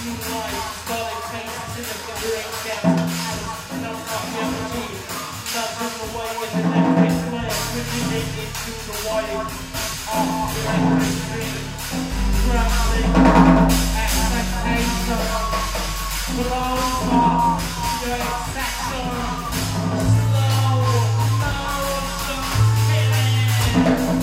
light, starting faces in the great depth. Not reality, nothing away with electric flare, originating into the wild of the electric stream. Traveling expectation, blows off your section. Slow motion killing.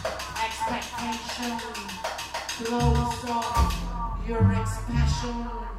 Expectation, close off your expression.